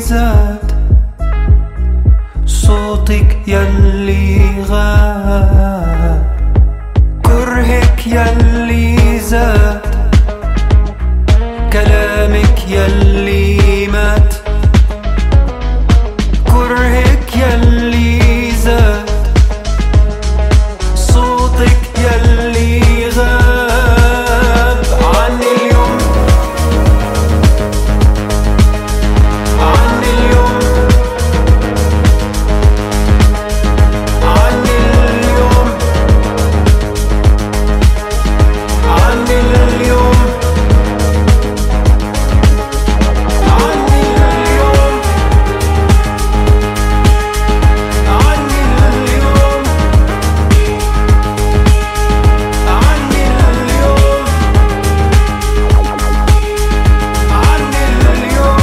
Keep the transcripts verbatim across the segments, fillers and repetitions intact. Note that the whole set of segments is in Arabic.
زاد صوتك يلي غاب كرهك يلي زاد كلامك يلي مات كرهك يلي زاد صوتك يلي غاب عني اليوم عني اليوم عني اليوم عني اليوم عني اليوم عني اليوم عني اليوم عني اليوم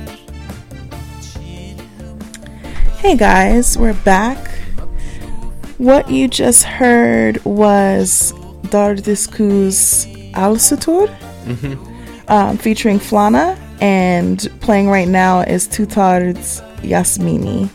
Hey guys, we're back. What you just heard was Dardisku's Al-Sutur, Mm-hmm. um, featuring Flana, and playing right now is Tutard's Yasmini.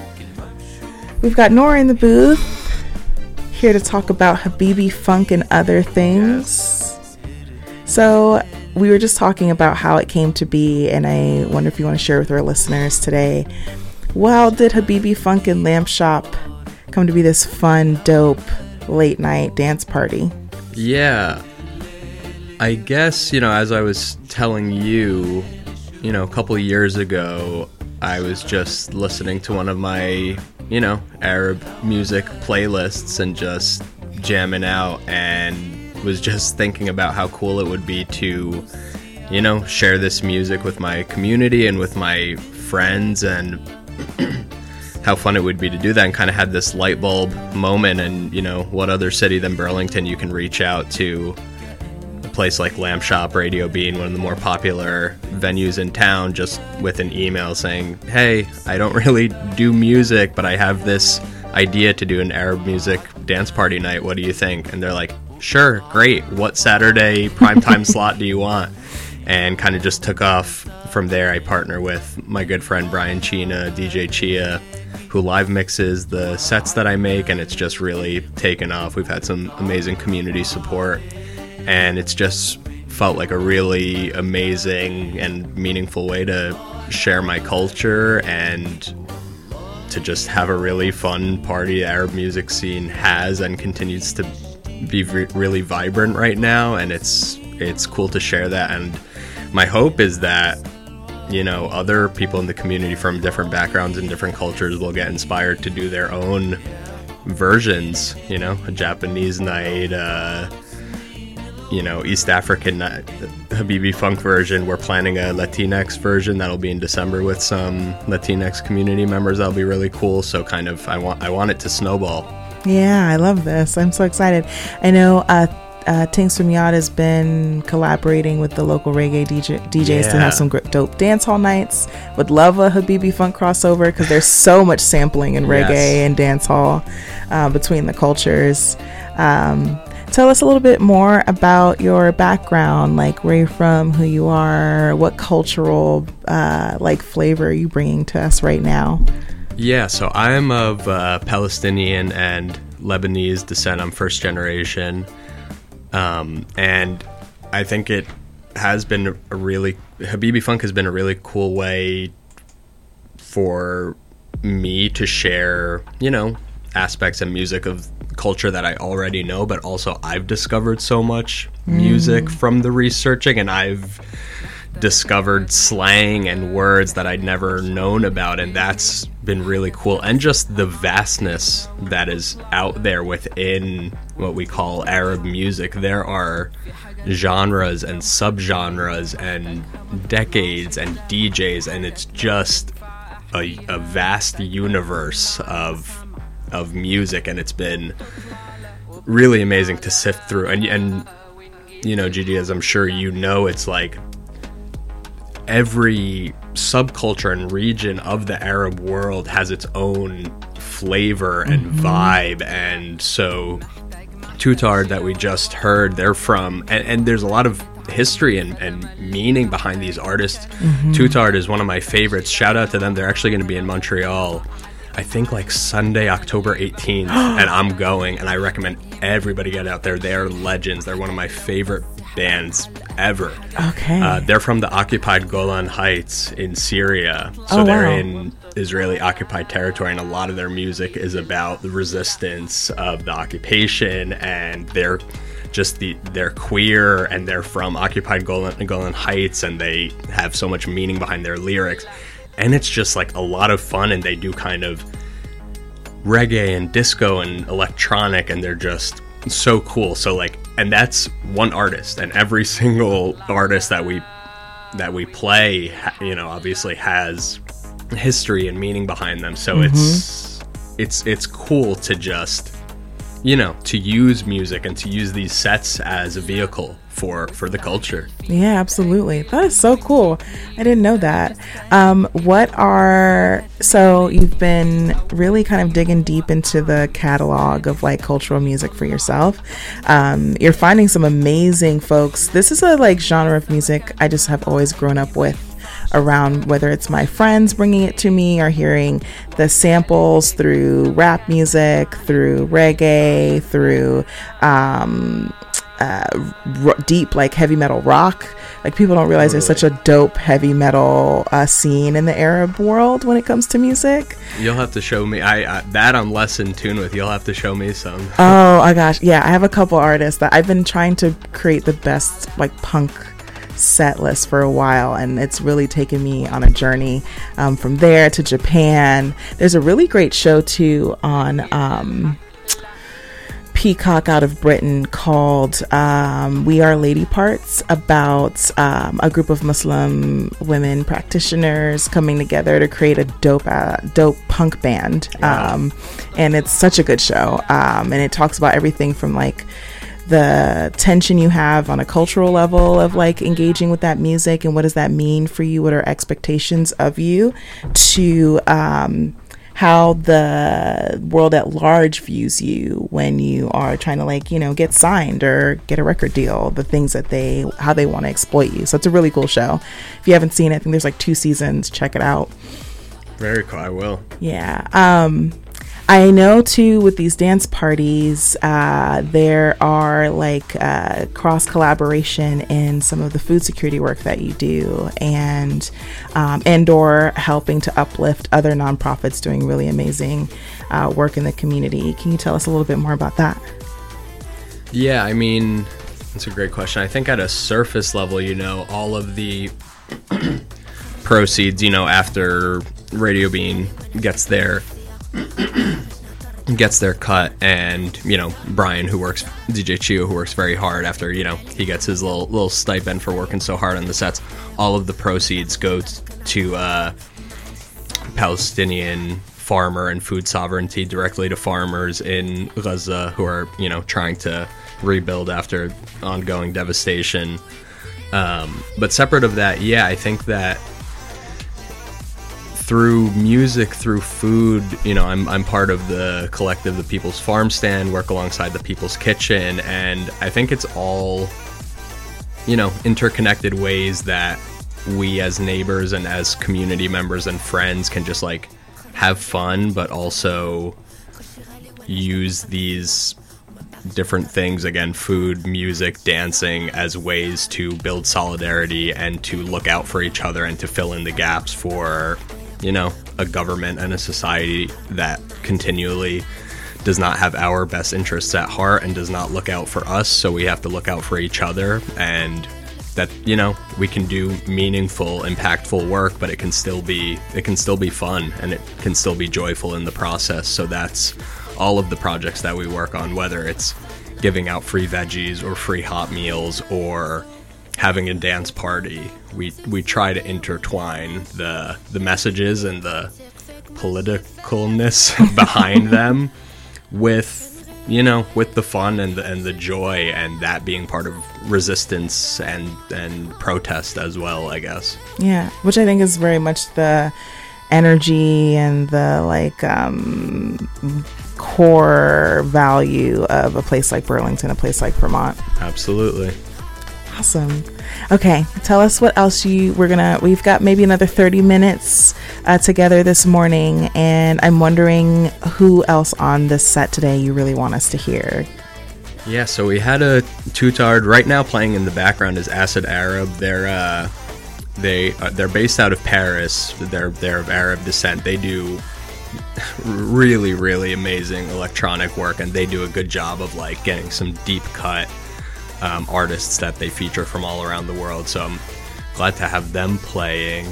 We've got Nora in the booth, here to talk about Habibi Funk and other things. So we were just talking about how it came to be, and I wonder if you want to share with our listeners today. Well, did Habibi Funk and Lamp Shop come to be this fun, dope, late night dance party? Yeah. I guess, you know, as I was telling you, you know, a couple of years ago, I was just listening to one of my, you know, Arab music playlists and just jamming out, and was just thinking about how cool it would be to, you know, share this music with my community and with my friends, and how fun it would be to do that, and kind of had this light bulb moment. And, you know, what other city than Burlington you can reach out to a place like Lamp Shop, Radio Bean, one of the more popular venues in town, just with an email saying, hey, I don't really do music, but I have this idea to do an Arab music dance party night. What do you think? And they're like, sure, great. What Saturday primetime slot do you want? And kind of just took off from there. I partner with my good friend Brian Chena, D J Chia, who live mixes the sets that I make, and it's just really taken off. We've had some amazing community support, and it's just felt like a really amazing and meaningful way to share my culture and to just have a really fun party. The Arab music scene has and continues to be re- really vibrant right now, and it's it's cool to share that. And my hope is that, you know, other people in the community from different backgrounds and different cultures will get inspired to do their own versions, you know, a Japanese night, uh, you know, East African night, Habibi Funk version. We're planning a Latinx version that'll be in December with some Latinx community members. That'll be really cool. So kind of, I want, I want it to snowball. Yeah, I love this. I'm so excited. I know uh, uh, Ting Sumyad has been collaborating with the local reggae D J, D Js Yeah. to have some gr- dope dance hall nights. Would love a Habibi Funk crossover, because there's so much sampling in reggae Yes. and dance hall uh, between the cultures. Um, tell us a little bit more about your background, like where you're from, who you are, what cultural uh, like flavor are you bringing to us right now? Yeah, so I'm of uh, Palestinian and Lebanese descent. I'm first generation. Um, and I think it has been a really, Habibi Funk has been a really cool way for me to share, you know, aspects of music of culture that I already know, but also I've discovered so much music from the researching, and I've discovered slang and words that I'd never known about, and that's been really cool. And just the vastness that is out there within what we call Arab music. There are genres and subgenres and decades and D Js, and it's just a, a vast universe of of music, and it's been really amazing to sift through. And and you know, Gigi, as I'm sure you know, it's like every subculture and region of the Arab world has its own flavor and mm-hmm. vibe. And so Tutard that we just heard, they're from, and, and there's a lot of history and, and meaning behind these artists. Mm-hmm. Tutard is one of my favorites. Shout out to them. They're actually going to be in Montreal, I think like Sunday, October eighteenth, and I'm going, and I recommend everybody get out there. They're legends. They're one of my favorite bands ever. Okay. Uh, they're from the occupied Golan Heights in Syria. So oh, they're wow. in Israeli occupied territory, and a lot of their music is about the resistance of the occupation, and they're just the they're queer, and they're from occupied Golan, Golan Heights, and they have so much meaning behind their lyrics. And it's just like a lot of fun, and they do kind of reggae and disco and electronic, and they're just so cool. So like, and that's one artist, and every single artist that we that we play, you know, obviously has history and meaning behind them. So mm-hmm. it's it's it's cool to just you know, to use music and to use these sets as a vehicle for for the culture. Yeah, absolutely. That is so cool. I didn't know that. Um, what are, so you've been really kind of digging deep into the catalog of like cultural music for yourself. Um, you're finding some amazing folks. This is a like genre of music I just have always grown up with around, whether it's my friends bringing it to me or hearing the samples through rap music, through reggae, through um, uh, r- deep like heavy metal rock. Like people don't realize Totally. there's such a dope heavy metal uh, scene in the Arab world when it comes to music. You'll have to show me. I, I that I'm less in tune with. You'll have to show me some. Oh my gosh, yeah, I have a couple artists that I've been trying to create the best like punk set list for a while, and it's really taken me on a journey um, from there to Japan. There's a really great show too on um, Peacock out of Britain called um, We Are Lady Parts, about um, a group of Muslim women practitioners coming together to create a dope uh, dope punk band. Wow. Um, and it's such a good show, um, and it talks about everything from like the tension you have on a cultural level of like engaging with that music and what does that mean for you, what are expectations of you, to um how the world at large views you when you are trying to like, you know, get signed or get a record deal, the things that they, how they want to exploit you. So it's a really cool show. If you haven't seen it, I think there's like two seasons, check it out. Very cool. I will. Yeah. Um, I know too with these dance parties, uh, there are like uh, cross collaboration in some of the food security work that you do, and um, and or helping to uplift other nonprofits doing really amazing uh, work in the community. Can you tell us a little bit more about that? Yeah, I mean, that's a great question. I think at a surface level, you know, all of the proceeds, you know, after Radio Bean gets their gets their cut, and you know, Brian, who works, D J Chio, who works very hard after, you know, he gets his little little stipend for working so hard on the sets, all of the proceeds go t- to uh, Palestinian farmer and food sovereignty, directly to farmers in Gaza who are, you know, trying to rebuild after ongoing devastation. Um, but separate of that, yeah, I think that through music, through food, you know, I'm I'm part of the collective, the People's Farm Stand, work alongside the People's Kitchen, and I think it's all, you know, interconnected ways that we as neighbors and as community members and friends can just like have fun, but also use these different things, again, food, music, dancing, as ways to build solidarity and to look out for each other and to fill in the gaps for, you know, a government and a society that continually does not have our best interests at heart and does not look out for us. So we have to look out for each other, and that, you know, we can do meaningful, impactful work, but it can still be it can still be fun, and it can still be joyful in the process. So that's all of the projects that we work on, whether it's giving out free veggies or free hot meals or having a dance party. We we try to intertwine the the messages and the politicalness behind them with, you know, with the fun and the, and the joy, and that being part of resistance and and protest as well, I guess. Yeah, which I think is very much the energy and the like um, core value of a place like Burlington, a place like Vermont. Absolutely. Awesome. Okay, tell us what else you we're gonna we've got maybe another thirty minutes uh, together this morning, and I'm wondering who else on this set today you really want us to hear. Yeah, so we had a Tutard. Right now playing in the background is Acid Arab. They're uh they uh, they're based out of Paris. They're they're of Arab descent. They do really really amazing electronic work, and they do a good job of like getting some deep cut Um, artists that they feature from all around the world. So I'm glad to have them playing.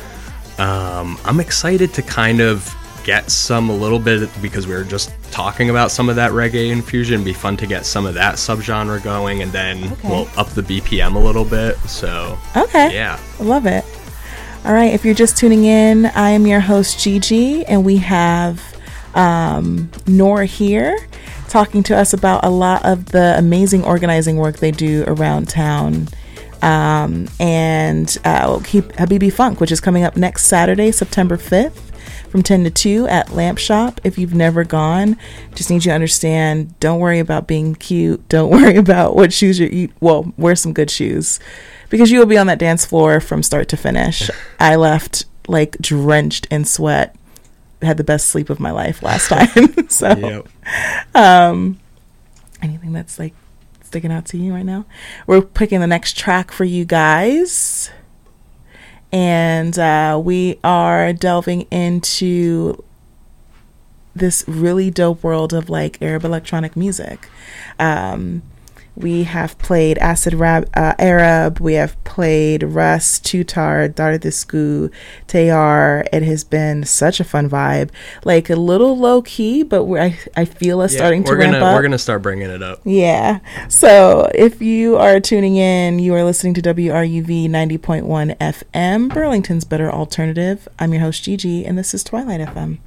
Um, I'm excited to kind of get some a little bit, because we were just talking about some of that reggae infusion. It'd be fun to get some of that subgenre going, and then Okay. we'll up the B P M a little bit. So Okay. yeah. I love it. All right, if you're just tuning in, I am your host Gigi, and we have um, Nora here talking to us about a lot of the amazing organizing work they do around town. Um, and uh, we'll keep Habibi Funk, which is coming up next Saturday, September fifth, from ten to two at Lamp Shop. If you've never gone, just need you to understand, don't worry about being cute. Don't worry about what shoes you eat. Well, wear some good shoes, because you will be on that dance floor from start to finish. I left like drenched in sweat. Had the best sleep of my life last time. So, Yep. um, anything that's like sticking out to you right now? We're picking the next track for you guys, and uh, we are delving into this really dope world of like Arab electronic music. Um, we have played Acid Rap, uh, Arab. We have played Russ, Tutard, Dardisku, Tayar. It has been such a fun vibe. Like a little low key, but we're, I I feel us Yeah, starting to we're ramp gonna up. we're gonna start bringing it up. Yeah. So if you are tuning in, you are listening to W R U V ninety point one F M, Burlington's Better Alternative. I'm your host, Gigi, and this is Twilight F M.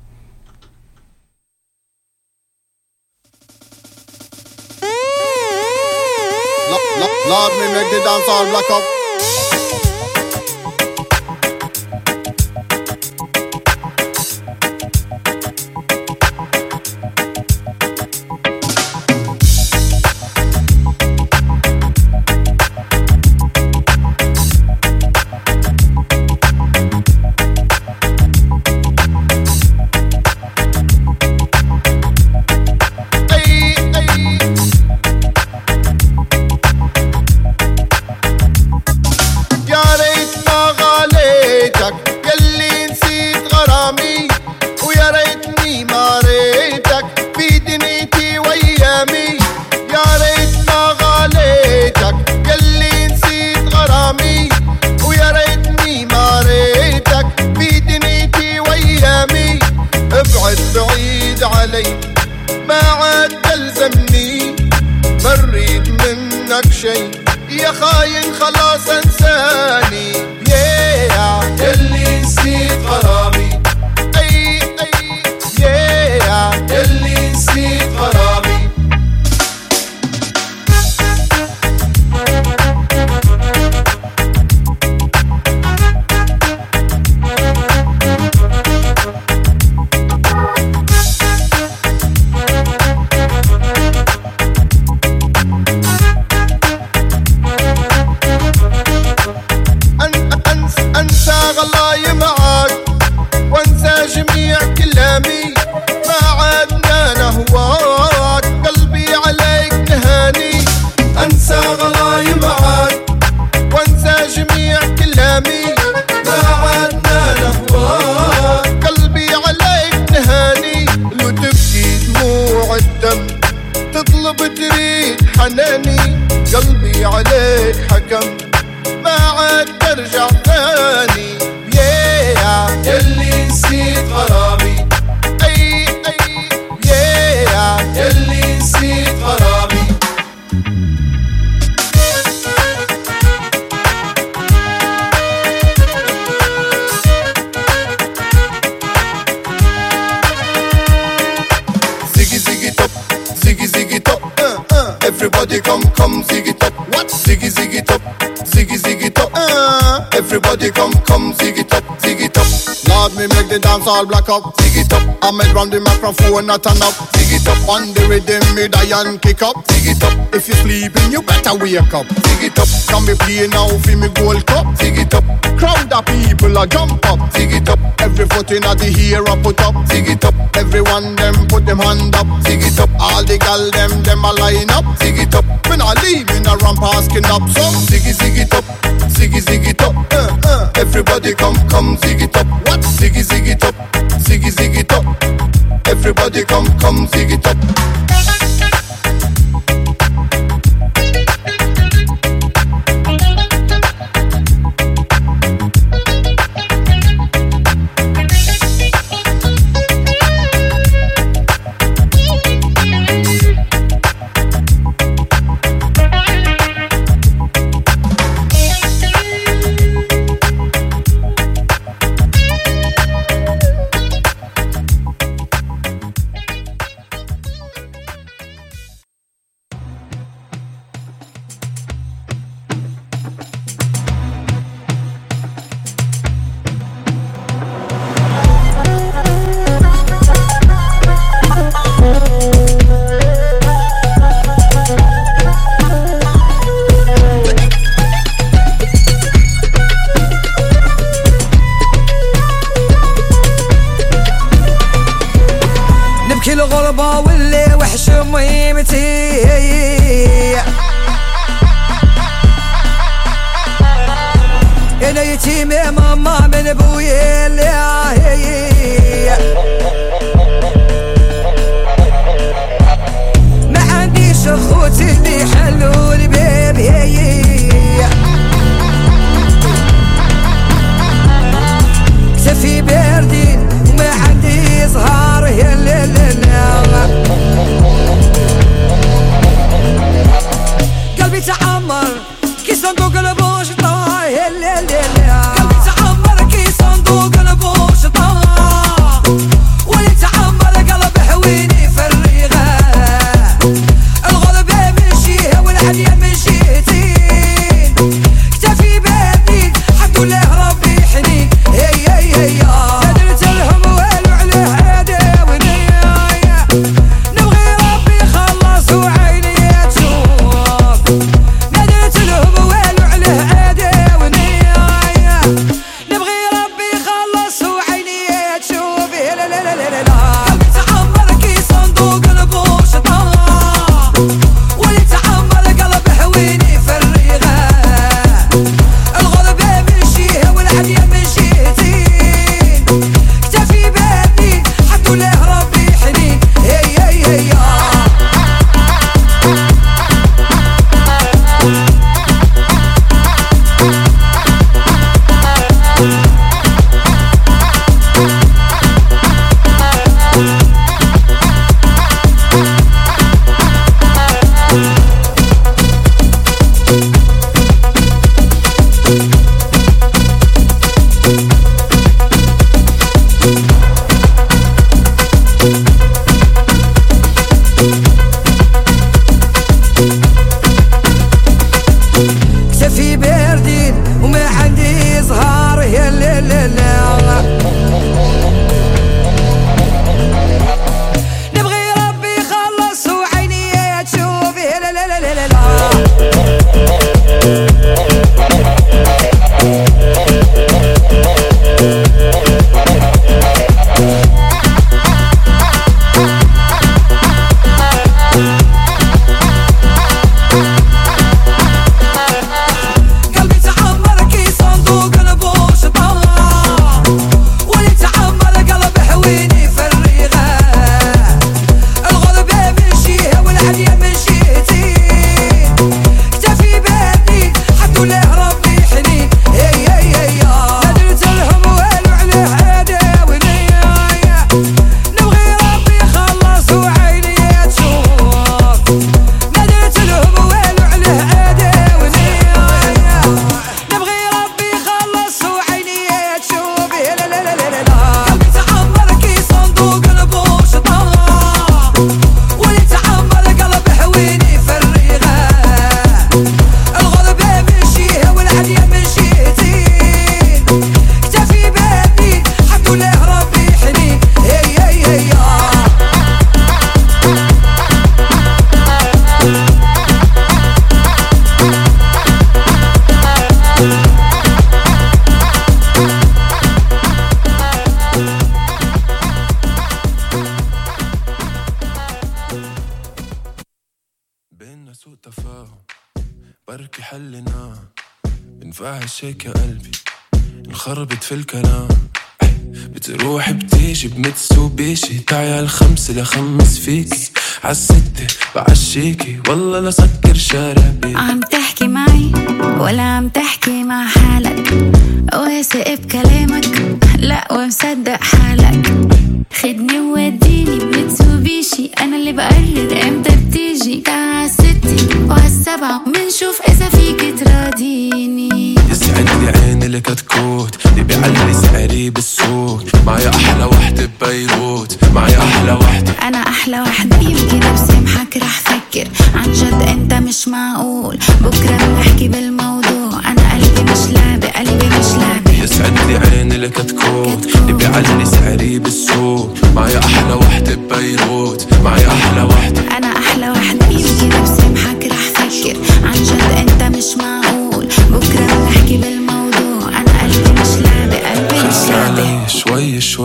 Lord, me make the dance all black up. Ay, ay. يا ريت ما غاليتك يلي نسيت غرامي ويا ريتني ما ريتك في دنيتي وايامي يا ريت ما غاليتك يلي نسيت غرامي ويا ريتني ما ريتك في دنيتي وايامي ابعد بعيد علي ما عاد تلزمني ما نريد منك شي يا خاين خلاص انساني yeah. يلي نسيت غرامي اي اي yeah. يلي نسيت غرامي أن- أنس- انسى غلاي معاك وانسى جميع كلامي ما عادنا نهواك قلبي عليك نهاني انسى غلاي معاك وانسى جميع كلامي ما عدنا نهواك قلبي عليك نهاني لو تبكي دموع الدم تطلب تريد حناني قلبي عليك حكم ما عاد ترجع ثاني yeah. يلي نسيت غرامي اي اي yeah. يلي نسيت غرامي Ziggy ziggy top, ziggy ziggy top. Uh, uh. Everybody come come ziggy top. What? Ziggy ziggy top, ziggy ziggy top. Uh. Everybody come come ziggy top, ziggy top. Lord, me make the dance all black up. Ziggy top. I made round the microphone not turn up. Ziggy top on the rhythm, me die and kick up. Ziggy top. If you sleeping, you better wake up. Ziggy top. Can be play now for me gold cup. Ziggy top. Crowd of people a jump up. Ziggy top. Every foot in the air a put up. Ziggy top. Everyone them put them hand up. Ziggy top. All the gal them them a line up. Ziggy top. When I leave in a ramp asking up. So ziggy ziggy top. Ziggy ziggy top. Uh, uh. Everybody come come ziggy top. What? Ziggy ziggy top. Ziggy ziggy top. Everybody come come ziggy top. درتي انا يتيم يا ماما من ابويا ما عنديش اخوتي اللي حلوا الباب كتفي باردين وما عندي زهار يا لا لا لا قلبي تعمر كي صندوق البوشطة يا لا لا لا قلبي تعمر كي صندوق البوشطة ولي تعمر قلب حويني في الريغة الغلبة من جهة والعليا من جهتين كتفي باردين الحمد لله ربي حنين هي هي هي درت لهم والو عليه عداوني نبغي ربي يخلص وعيني تشوف درت لهم والو عليه عداوني نبغي ربي يخلص وعيني تشوف لا لا لا لا لا قلبي تعمر كي صندوق البوشطة ولي تعمر قلب حويني في الريغة الغلبة من جهة والعدية من جهتين كتفي باردين الحمد لله ربي حنين هي هي هي كتفي باردين وما عندي زهار يا لا لا لا نبغي ربي يخلص وعيني تشوف لا لا لا لا لا قلبي تعمر كي صندوق البوشطة ولي تعمر قلب حويني في الريغة الغلبة من جهة والعليا من جهتين كتفي باردين الحمد لله ربي حنين هي هي هي درت لهم والو عليه عداوني نبغي ربي يخلص وعيني تشوف درت لهم والو عليه عداوني نبغي ربي يخلص وعيني تشوف لا لا لا لا لا قلبي تعمر كي صندوق البوشطة ولي تعمر قلب حويني في الريغة الغلبة من جهة والعليا من جهتين كتفي باردين الحمد لله ربي حنين هي هي هي بينا سوء تفاهم بركي حلنا بنفعش هيك يا قلبي انخربت في الكلام بتروح بتيجي بمتسوبيشي تعي الخمسة لخمس فيكي عالستة بعشيكي والله لسكر شاربي عم تحكي معي ولا عم تحكي مع حالك واثق بكلامك لا ومصدق حالك خدني ووديني بمتسوبيشي انا اللي بقرر امتى بتيجي تعال ستي وعالسبعة منشوف اذا فيك تراضيني يسعد لي عيني اللي كتكوت اللي بيعلي سعري بالسوق معي احلى وحدة ببيروت معي احلى وحدة انا احلى وحدة يمكن بسامحك رح فكر عن جد انت مش معقول بكرة بنحكي بالموضوع انا قلبي مش لعبة قلبي مش لعبة يسعد لي عيني اللي كتكوت اللي بيعلي سعري بالسوق معي احلى وحدة ببيروت معي احلى وحدة انا احلى وحدة يمكن بسامحك رح فكر عن جد انت مش معقول بكرة بنحكي بالموضوع انا قلبي مش لعبة قلبي مش لعبة شوي شوي هلا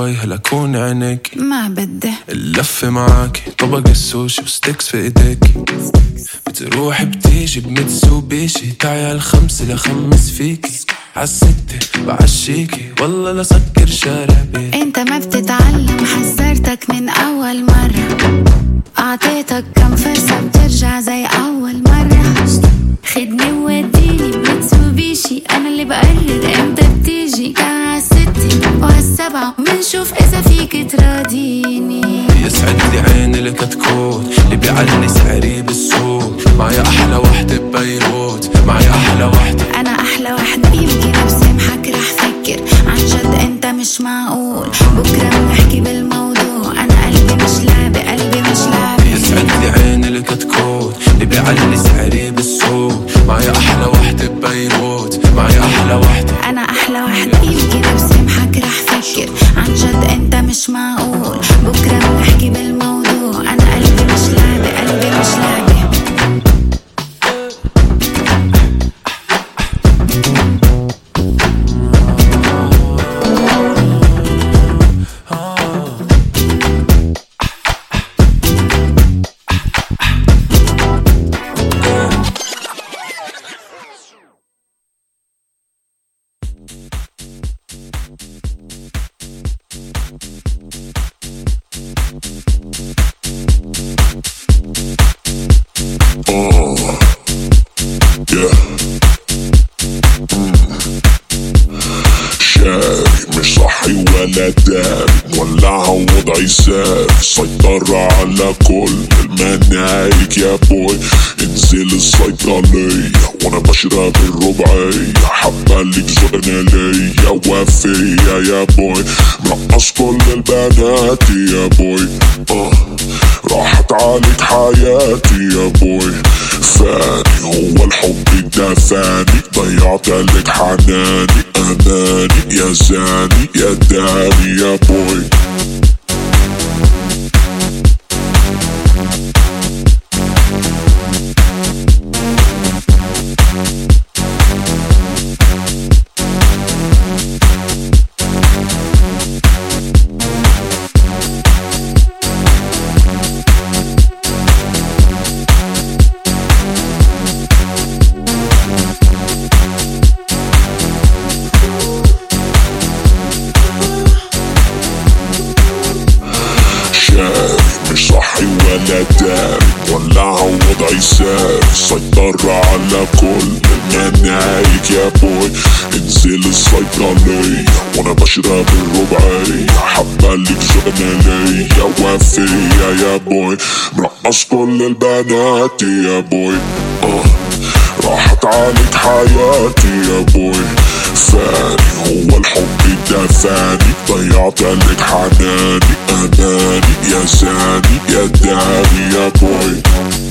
تكون عينيك ما بدي اللف معاكي طبق السوشي وستيكس في ايديكي بتروح بتيجي بمتسوبيشي تعي الخمس لخمس فيكي عالستة بعشيكي والله لسكر شارع بيك. انت ما بتتعلم حذرتك من اول مرة اعطيتك كم فرصة بترجع زي اول مرة خدني ووديني بمتسوبيشي انا اللي بقرر امتى بتيجي كان عالستة وعالسبعة ومنشوف اذا فيك تراضيني. يسعد لي عيني اللي كتكوت اللي بيعلي سعري بالسوق معي احلى وحدة ببيروت معي احلى وحدة انا احلى وحدة يمكن بسمحك رح فكر عن جد انت مش معقول بكرة بنحكي بالموضوع انا قلبي مش لعبة قلبي مش لعبة. يسعد لي عيني اللي كتكوت اللي بيعلي سعري بالسوق معي احلى وحدة ببيروت معي احلى وحدة انا احلى وحدة يمكن بسمحك رح فكر عن جد انت مش معقول بكرة بنحكي بالموضوع انا قلبي مش لعبة قلبي مش لعبة. مولعها ووضعي ساف سيطرة على كل المناهج يا بوي انزل الصيدلية وانا بشرب الربعية حبة ليك زغنة ليا وفية يا بوي مرقص كل البنات يا بوي آه. راحت عليك حياتي يا بوي فاني هو الحب دفاني ضيعت لك حناني اماني يا زاني يا داني يا بوي. ولعها ووضعي ساف سيطرة على كل المناهج يا بوي انزل الصيدلية وانا بشرب الربعية حبة ليك زغنة ليا وفية يا بوي مرقص كل البنات يا بوي آه. راحت عليك حياتي يا بوي فاني هو الحب دفاني ضيعت لك حناني اماني يا زاني يا داني يا بوي.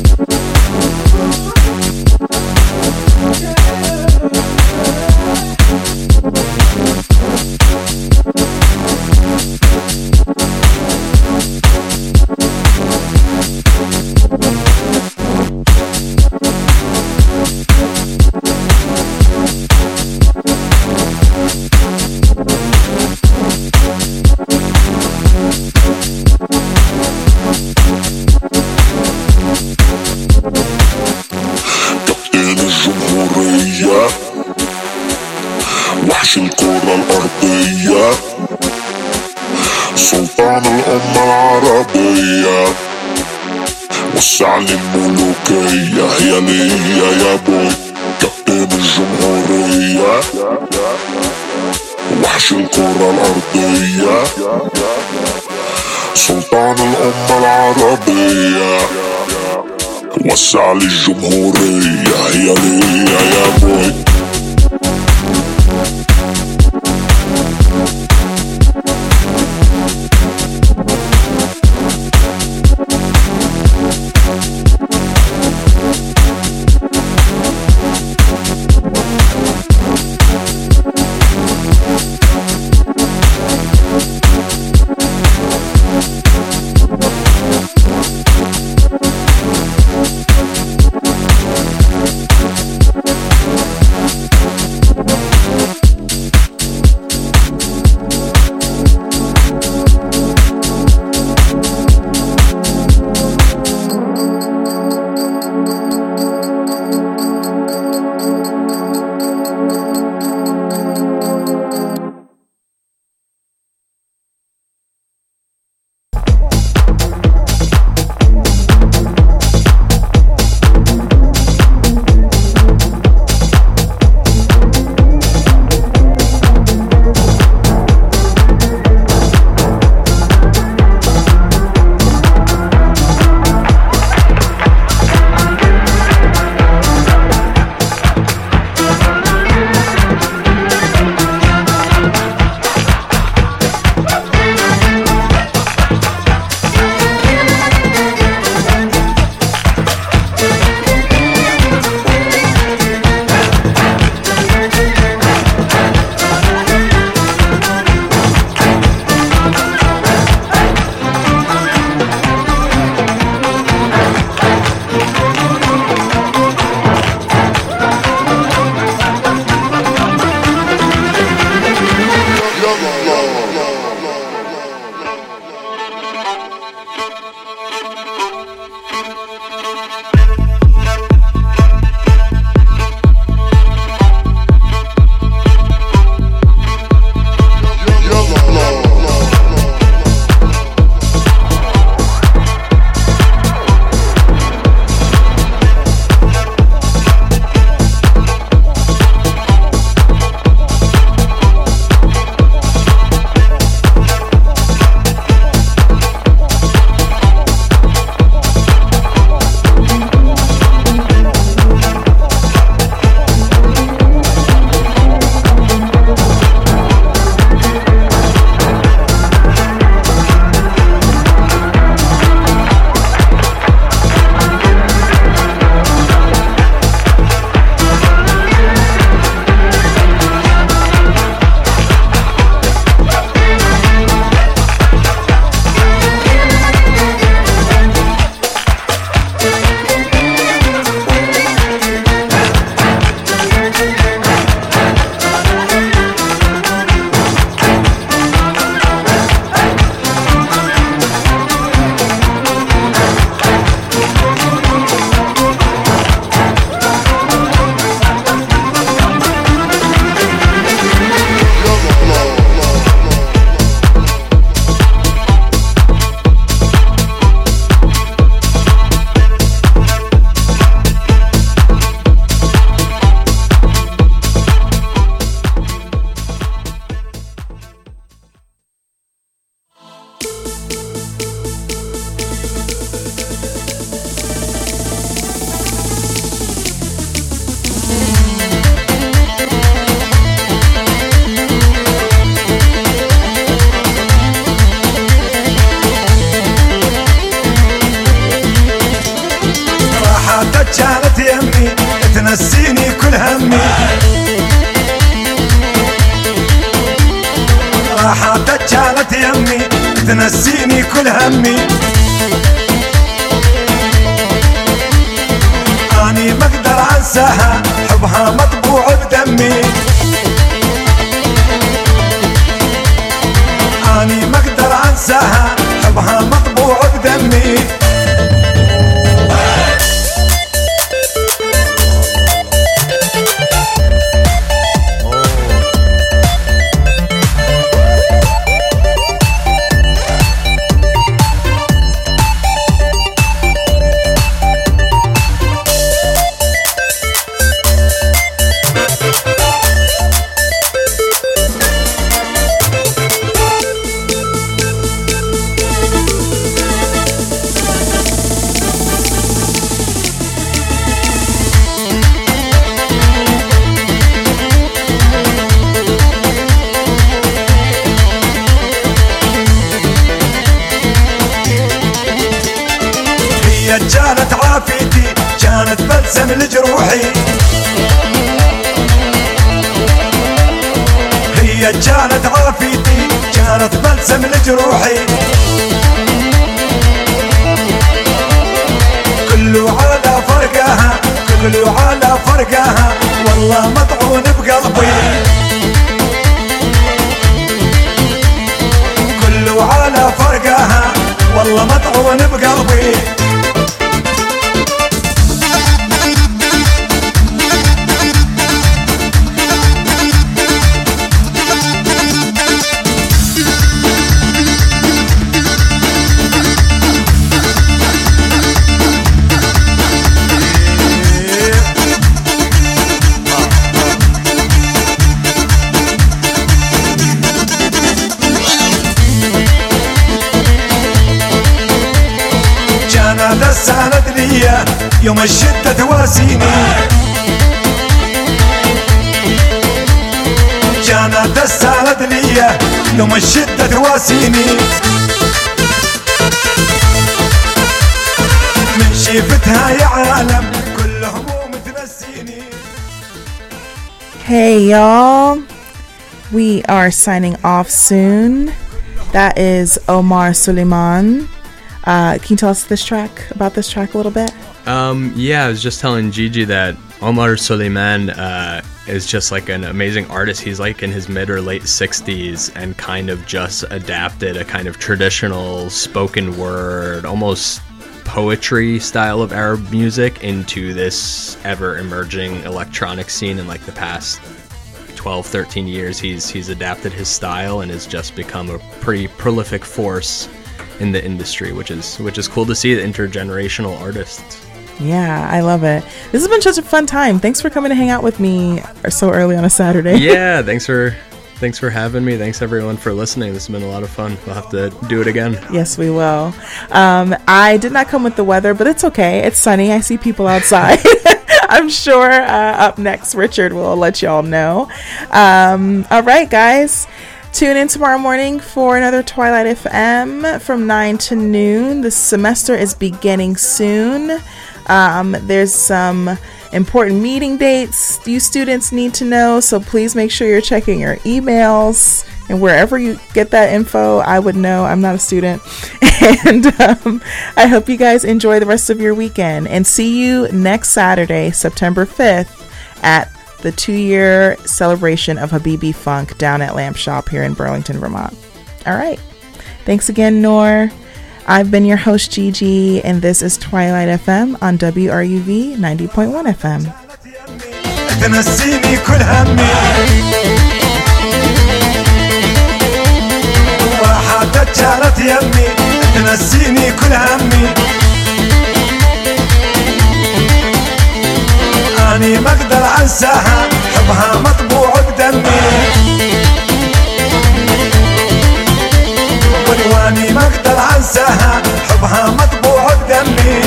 وحش الكرة الأرضية سلطان الأمة العربية وسع لي الملوكية هي ليا يا بوي كابتن الجمهورية وحش الكرة الأرضية سلطان الأمة العربية وسع لي الجمهورية هي ليا يا بوي. راحتك كانت يمي تنسيني كل همي راحتك كانت يمي تنسيني كل همي اني ما اقدر انساها حبها مطبوع بدمي اني ما اقدر انساها حبها مطبوع بدمي كانت عافيتي كانت بلسم لجروحي هي كانت عافيتي كانت بلسم لجروحي كله على فرقها كله على فرقها والله مطعون بقلبي كله على فرقها والله مطعون بقلبي هذا السند ليا يوم الشدة تواسيني كانت السند ليا يوم الشدة تواسيني من شيفتها يا عالم كل هموم تنسيني. Hey y'all, we are signing off soon. That is Omar Suleiman. Uh, can you tell us this track about this track a little bit? Um, yeah, I was just telling Gigi that Omar Suleiman uh, is just like an amazing artist. He's like in his mid or late sixties and kind of just adapted a kind of traditional spoken word, almost poetry style of Arab music into this ever emerging electronic scene in like the past twelve, thirteen years. He's he's adapted his style and has just become a pretty prolific force in the industry, which is which is cool to see, the intergenerational artists. Yeah, I love it. This has been such a fun time. Thanks for coming to hang out with me so early on a Saturday. Yeah, thanks for thanks for having me. Thanks everyone for listening. This has been a lot of fun. We'll have to do it again. Yes, we will. Um, I did not come with the weather, but it's okay. It's sunny. I see people outside. I'm sure uh, up next, Richard will let y'all know. Um, all right, guys. Tune in tomorrow morning for another Twilight F M from nine to noon. The semester is beginning soon. Um, there's some important meeting dates you students need to know, so please make sure you're checking your emails and wherever you get that info. I would know. I'm not a student. And um, I hope you guys enjoy the rest of your weekend, and see you next Saturday, September fifth at the two-year celebration of Habibi Funk down at Lamp Shop here in Burlington, Vermont. All right. Thanks again, Noor. I've been your host, Gigi, and this is Twilight F M on W R U V ninety point one F M. أني ما أقدر أنساها حبها مطبوع بدمي وأني ما أقدر أنساها حبها مطبوع بدمي.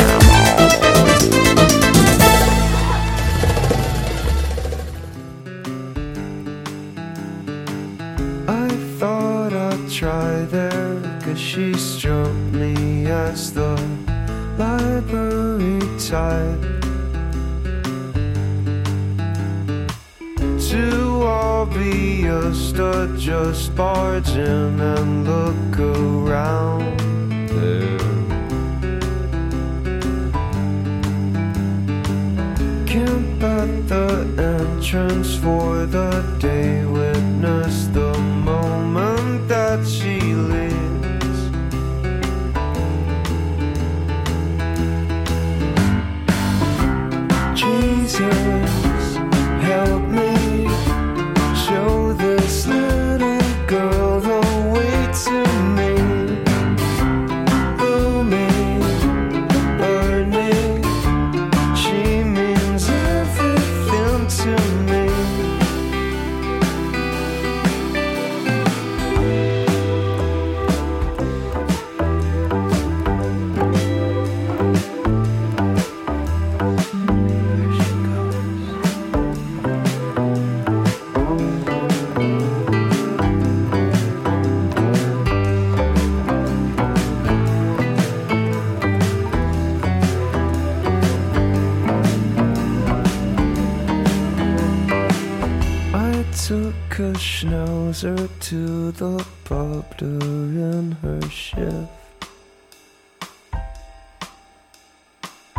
I thought I'd try there, 'cause she stroked me as the library tide be a stud, just barge in and look around there. Camp at the entrance for the day, witness the moment that she leaves. Jesus, help me show this little girl the way to me. Blooming, burning, she means everything to me. Took a schnauzer to the pub during her shift.